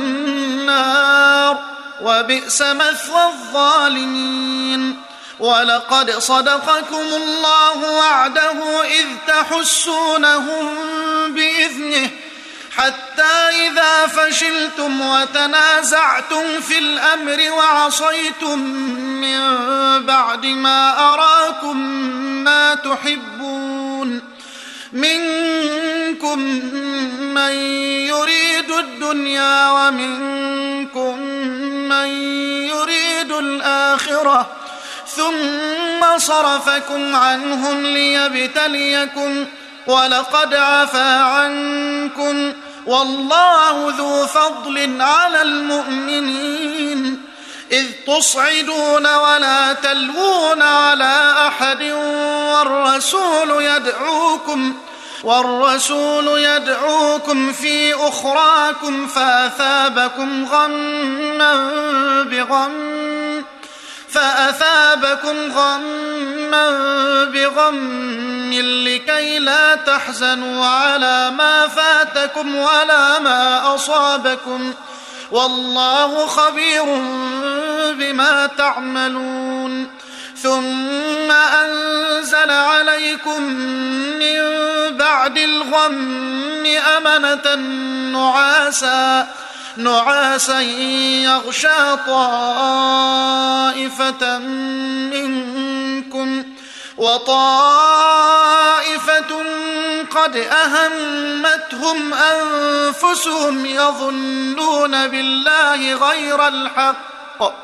النار وبئس مثوى الظالمين. ولقد صدقكم الله وعده إذ تحسونهم بإذنه حتى إذا فشلتم وتنازعتم في الأمر وعصيتم من بعد ما أراكم ما تحبون منكم من يريد الدنيا ومنكم من يريد الآخرة ثم صرفكم عنهم ليبتليكم ولقد عفا عنكم والله ذو فضل على المؤمنين. إذ تصعدون ولا تلوون على أحد والرسول يدعوكم والرسول يدعوكم في أخراكم فأثابكم غما بغم فأثابكم غما بغم لكي لا تحزنوا على ما فاتكم ولا ما أصابكم والله خبير بما تعملون. ثم أنزل عليكم من بعد الغم أمنة نعاسا نعاسا يغشى طائفة منكم وطائفة قد أهمتهم أنفسهم يظنون بالله غير الحق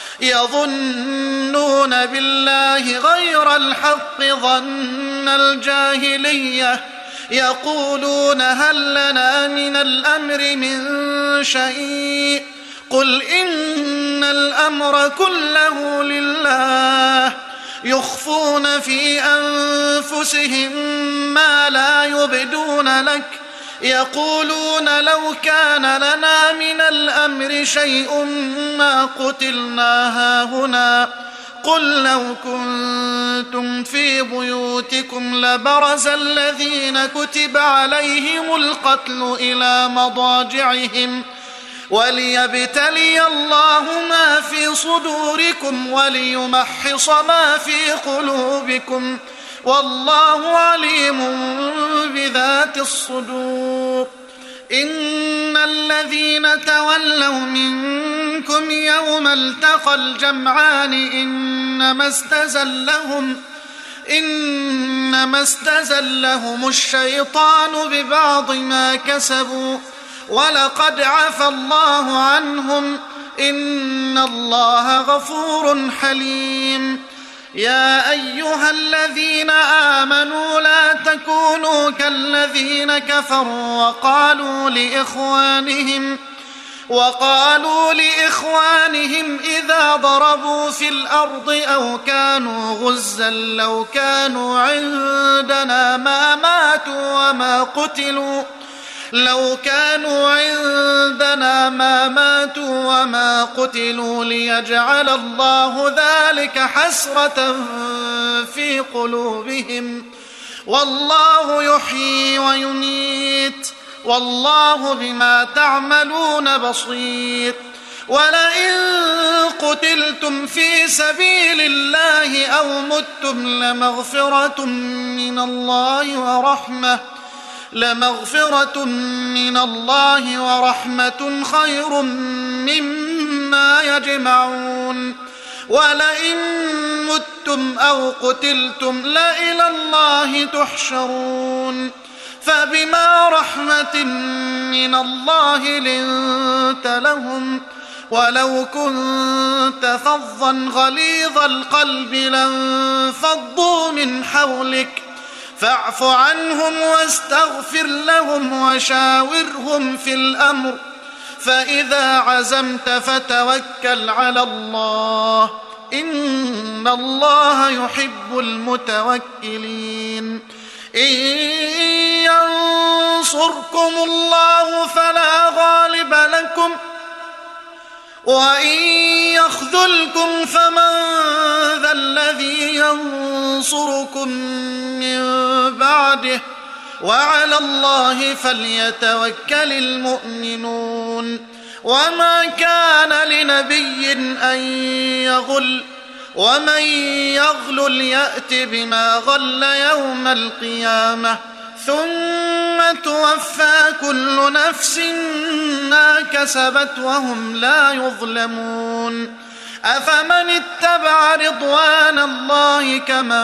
يظنون بالله غير الحق ظن الجاهلية يقولون هل لنا من الأمر من شيء قل إن الأمر كله لله يخفون في أنفسهم ما لا يبدون لك يقولون لو كان لنا من الأمر شيء ما قتلنا هاهنا قل لو كنتم في بيوتكم لبرز الذين كتب عليهم القتل إلى مضاجعهم وليبتلي الله ما في صدوركم وليمحص ما في قلوبكم والله عليم بذات الصدور. إن الذين تولوا منكم يوم التقى الجمعان إنما استزلهم إنما استزلهم الشيطان ببعض ما كسبوا ولقد عفى الله عنهم إن الله غفور حليم. يا أيها الذين آمنوا لا تكونوا كالذين كفروا وقالوا لإخوانهم وقالوا لإخوانهم إذا ضربوا في الأرض أو كانوا غزا لو كانوا عندنا ما ماتوا وما قتلوا لو كانوا عندنا ما ماتوا وما قتلوا ليجعل الله ذلك حسرة في قلوبهم والله يحيي ويميت والله بما تعملون بصير. ولئن قتلتم في سبيل الله أو متم لمغفرة من الله ورحمة لمغفرة من الله ورحمة خير مما يجمعون. ولئن متم أو قتلتم لإلى الله تحشرون. فبما رحمة من الله لنت لهم ولو كنت فظا غليظ القلب لانفضوا من حولك فاعف عنهم واستغفر لهم وشاورهم في الأمر فإذا عزمت فتوكل على الله إن الله يحب المتوكلين. إن ينصركم الله فلا غالب لكم وإن يخذلكم فمن ذا الذي ينصركم من بعده وعلى الله فليتوكل المؤمنون. وما كان لنبي أن يغل ومن يغلل يأت بما غل يوم القيامة ثم توفى كل نفس ما كسبت وهم لا يظلمون. أفمن اتبع رضوان الله كمن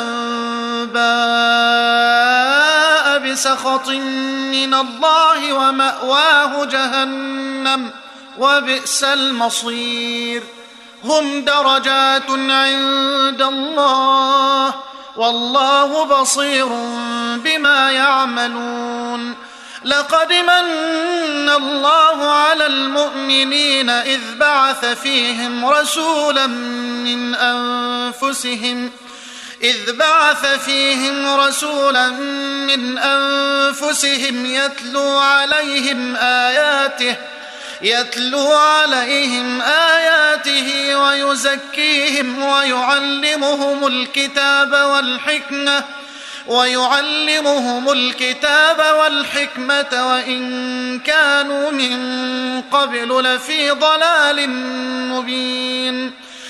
باء بسخط من الله ومأواه جهنم وبئس المصير. هم درجات عند الله والله بصير بما يعملون. لقد من الله على المؤمنين إذ بعث فيهم رسولا من أنفسهم إذ بعث فيهم رسولا من أنفسهم يتلو عليهم آياته يتلو عليهم آياته ويزكيهم ويعلمهم الكتاب والحكمة ويعلمهم الكتاب والحكمة وإن كانوا من قبل لفي ضلال مبين.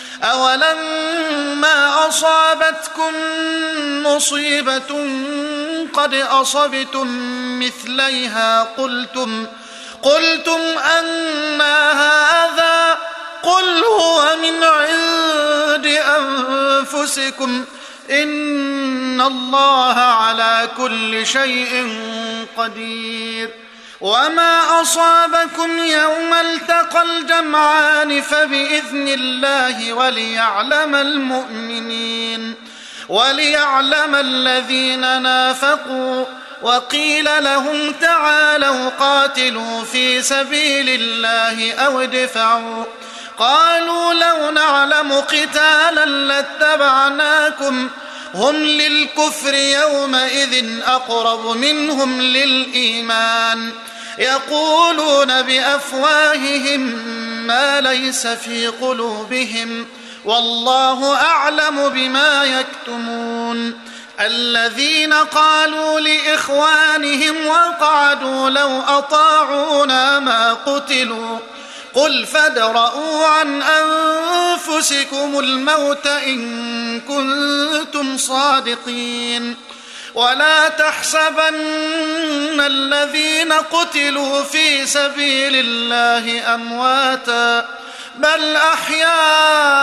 أولما أصابتكم مصيبة قد أصبتم مثليها قلتم قلتم أنى هذا قل هو من عند أنفسكم إن الله على كل شيء قدير. وما أصابكم يوم التقى الجمعان فبإذن الله وليعلم المؤمنين وليعلم الذين نافقوا. وقيل لهم تعالوا قاتلوا في سبيل الله أو ادفعوا قالوا لو نعلم قتالا لاتبعناكم هم للكفر يومئذ أقرب منهم للإيمان يقولون بأفواههم ما ليس في قلوبهم والله أعلم بما يكتمون. الذين قالوا لإخوانهم وقعدوا لو أطاعونا ما قتلوا قل فادرءوا عن أنفسكم الموت إن كنتم صادقين. ولا تحسبن الذين قتلوا في سبيل الله أمواتا بل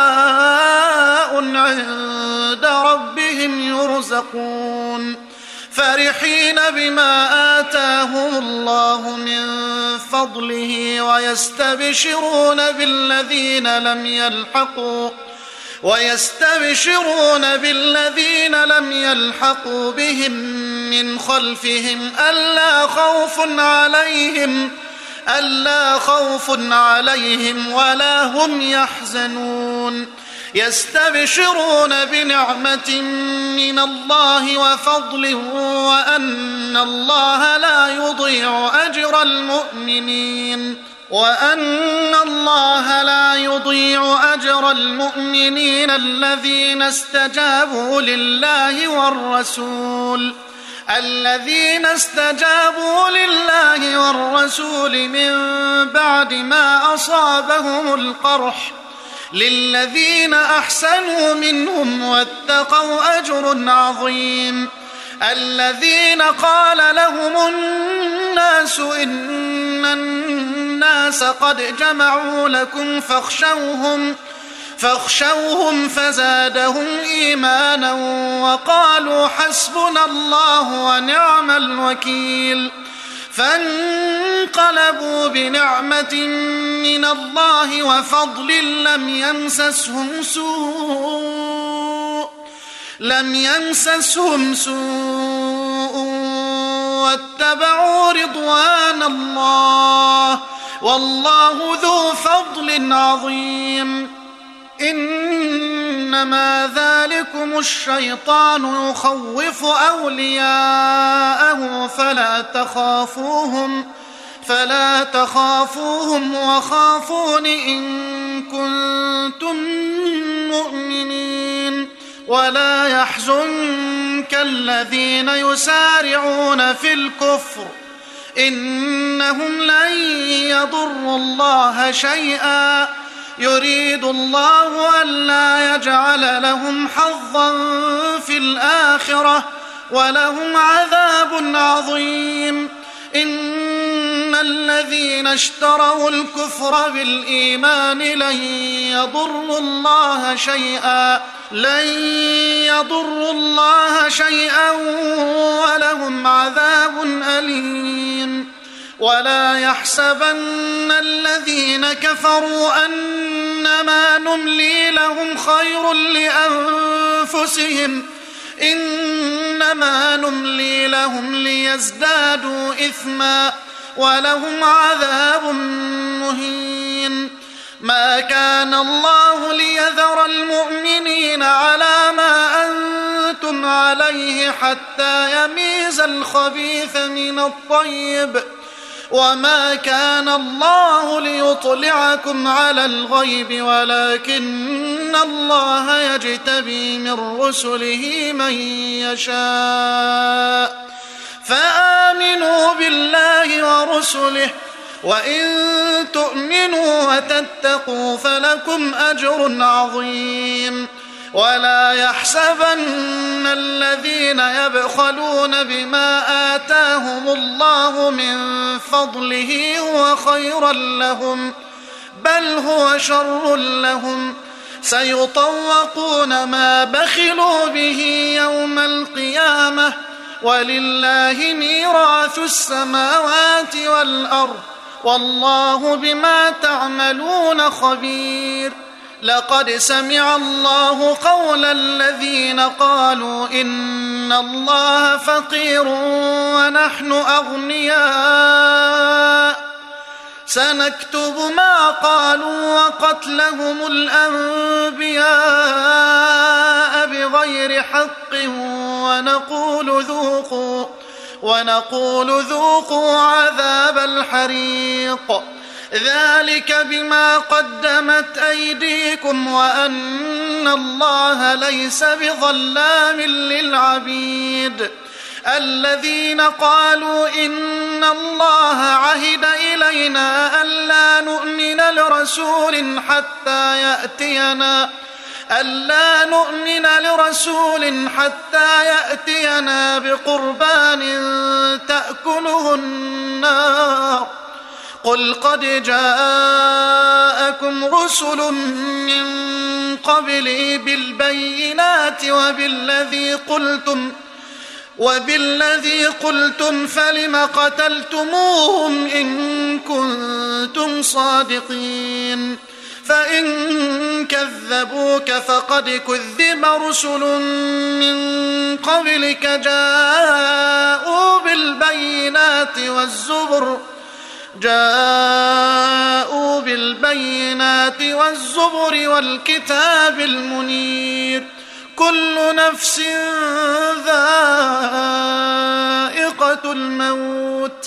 أحياء عند ربهم يرزقون فرحين بما آتاهم الله من فضله ويستبشرون بالذين لم يلحقوا ويستبشرون بالذين لم يلحقوا بهم من خلفهم ألا خوف عليهم ألا خوف عليهم ولا هم يحزنون يستبشرون بنعمة من الله وفضل وأن الله لا يضيع أجر المؤمنين وأن الله لا يضيع أجر المؤمنين الذين استجابوا لله والرسول الذين استجابوا لله والرسول من بعد ما أصابهم القرح للذين أحسنوا منهم واتقوا أجر عظيم الذين قال لهم الناس إن الناس قد جمعوا لكم فاخشوهم فاخشوهم فزادهم إيمانا وقالوا حسبنا الله ونعم الوكيل فانقلبوا بنعمة من الله وفضل لم يمسسهم سوء لم يمسسهم سوء واتبعوا رضوان الله والله ذو فضل عظيم إنما ذلكم الشيطان يخوف أولياءه فلا تخافوهم فلا تخافوهم وخافون إن كنتم مؤمنين ولا يحزنك الذين يسارعون في الكفر إنهم لن يضروا الله شيئا يريد الله ألا يجعل لهم حظا في الآخرة ولهم عذاب عظيم إن الذين اشتروا الكفر بالإيمان لن يضروا الله شيئا لن يضروا الله شيئا ولهم عذاب أليم ولا يحسبن الذين كفروا أنما نملي لهم خير لأنفسهم إنما نملي لهم ليزدادوا إثما ولهم عذاب مهين ما كان الله ليذر المؤمنين على ما أنتم عليه حتى يميز الخبيث من الطيب وما كان الله ليطلعكم على الغيب ولكن الله يجتبي من رسله من يشاء فآمنوا بالله ورسله وإن تؤمنوا وتتقوا فلكم أجر عظيم ولا يحسبن الذين يبخلون بما آتاهم الله من فضله هو خيرا لهم بل هو شر لهم سيطوقون ما بخلوا به يوم القيامة ولله ميراث السماوات والأرض والله بما تعملون خبير لقد سمع الله قول الذين قالوا إن الله فقير ونحن أغنياء سنكتب ما قالوا وقتلهم الأنبياء بغير حق ونقول ذوقوا ونقول ذوقوا عذاب الحريق ذلك بما قدمت أيديكم وأن الله ليس بظلام للعبيد الذين قالوا إن الله عهد إلينا ألا نؤمن لرسول حتى يأتينا ألا نؤمن لرسول حتى يأتينا بقربان تأكله النار قل قد جاءكم رسل من قبلي بالبينات وبالذي قلتم وبالذي قلتم فلم قتلتموهم إن كنتم صادقين فإن كذبوك فقد كذب رسل من قبلك جاءوا بالبينات والزبر جاءوا بالبينات والزبر والكتاب المنير كل نفس ذائقة الموت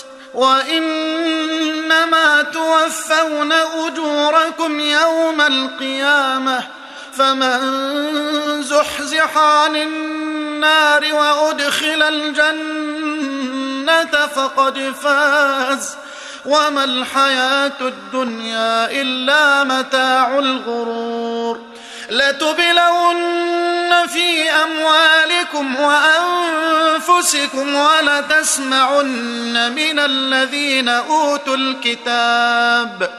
وإنما توفون أجوركم يوم القيامة فمن زحزح عن النار وأدخل الجنة فقد فاز وما الحياة الدنيا إلا متاع الغرور لتبلون في أموالكم وأنفسكم ولتسمعن من الذين أوتوا الكتاب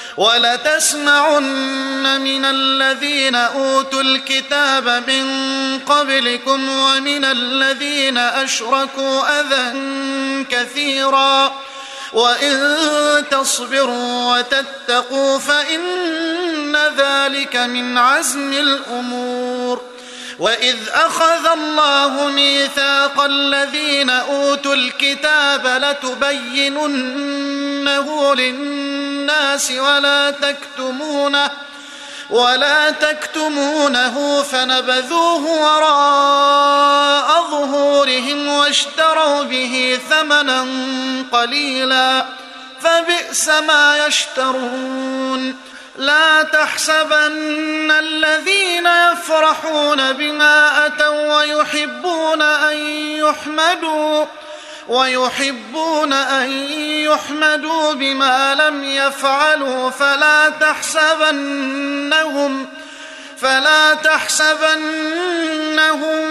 ولتسمعن من الذين أوتوا الكتاب من قبلكم ومن الذين أشركوا أذى كثيرا وإن تصبروا وتتقوا فإن ذلك من عزم الأمور وإذ أخذ الله ميثاق الذين أوتوا الكتاب لتبيننه للناس ولا تكتمونه ولا تكتمونه فنبذوه وراء ظهورهم واشتروا به ثمنا قليلا فبئس ما يشترون لا تحسبن الذين يفرحون بما أتوا ويحبون أن يحمدوا ويحبون أن يحمدوا بما لم يفعلوا فلا تحسبنهم فلا تحسبنهم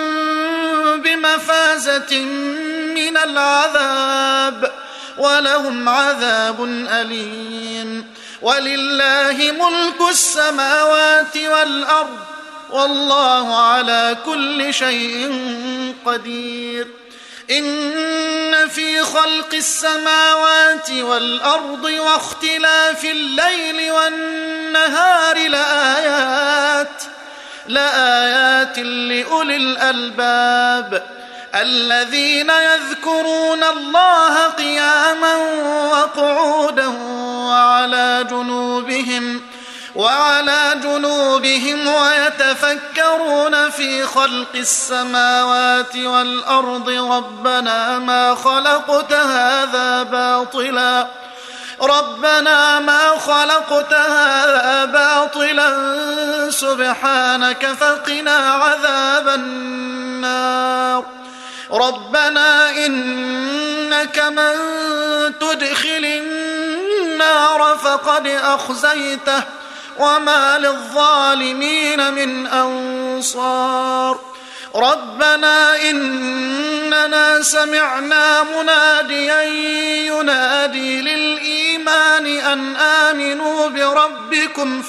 بمفازة من العذاب ولهم عذاب أليم ولله ملك السماوات والأرض والله على كل شيء قدير إن في خلق السماوات والأرض واختلاف الليل والنهار لآيات لآيات لأولي الألباب الذين يذكرون الله قياما وقعودا وعلى جنوبهم وعلى جنوبهم ويتفكرون في خلق السماوات والأرض ربنا ما خلقت هذا باطلا ربنا ما خلقت هذا باطلا سبحانك فقنا عذاب النار ربنا إنك من تدخل النار فقد أخزيته وما للظالمين من أنصار ربنا إننا سمعنا مناديا ينادي للإيمان أن آمنوا بربكم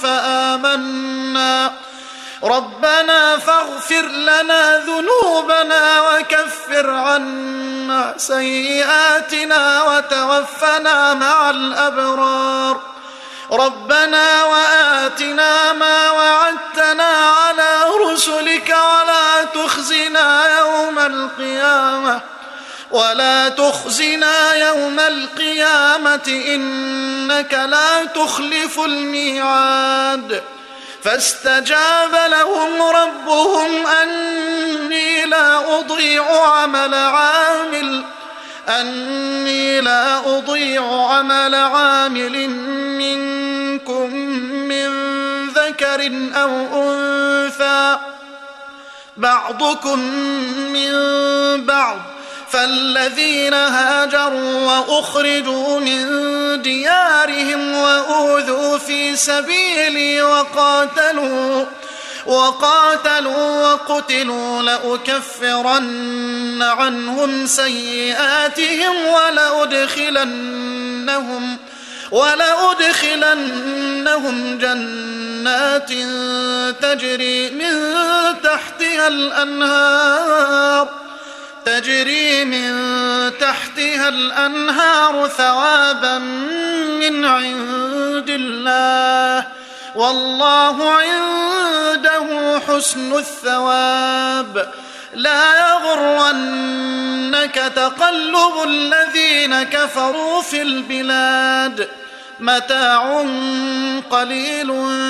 فآمنا ربنا فاغفر لنا ذنوبنا وكفر عنا سيئاتنا وتوفنا مع الأبرار ربنا وآتنا ما وعدتنا على رسلك ولا تخزنا يوم القيامة ولا تخزنا يوم القيامة إنك لا تخلف الميعاد فاستجاب لهم ربهم أني لا أضيع عمل عامل أني لا أضيع عمل عامل منكم من ذكر أو أنثى بعضكم من بعض فالذين هاجروا وأخرجوا من ديارهم وأوذوا في سبيلي وقاتلوا وقاتلوا وقتلوا لأكفرن عنهم سيئاتهم ولأدخلنهم ولأدخلنهم جنات تجري من تحتها الأنهار تجري من تحتها الأنهار ثوابا من عند الله والله عنده حسن الثواب. لا يغرنك تقلب الذين كفروا في البلاد متاع قليل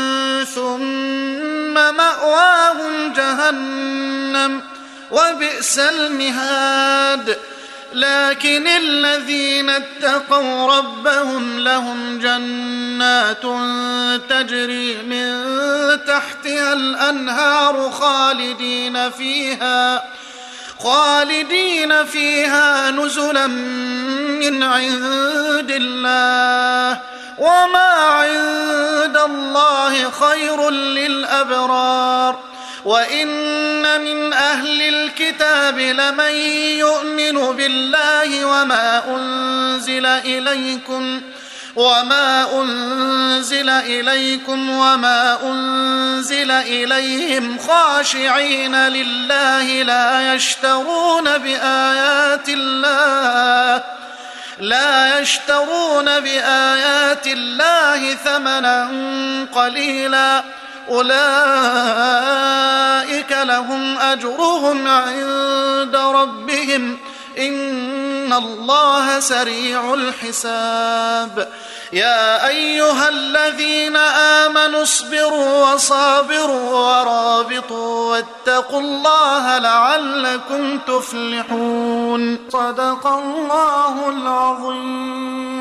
ثم مأواهم جهنم وبئس المهاد. لكن الذين اتقوا ربهم لهم جنات تجري من تحتها الأنهار خالدين فيها خالدين فيها نزلا من عند الله وما عند الله خير للأبرار. وإن من أهل الكتاب لمن يؤمن بالله وما أنزل إليكم وما أنزل إليكم وما أنزل إليهم خاشعين لله لا يشترون بآيات الله لا يشترون بآيات الله ثمنا قليلا أولئك لهم أجرهم عند ربهم إن الله سريع الحساب. يا أيها الذين آمنوا اصبروا وصابروا ورابطوا واتقوا الله لعلكم تفلحون. صدق الله العظيم.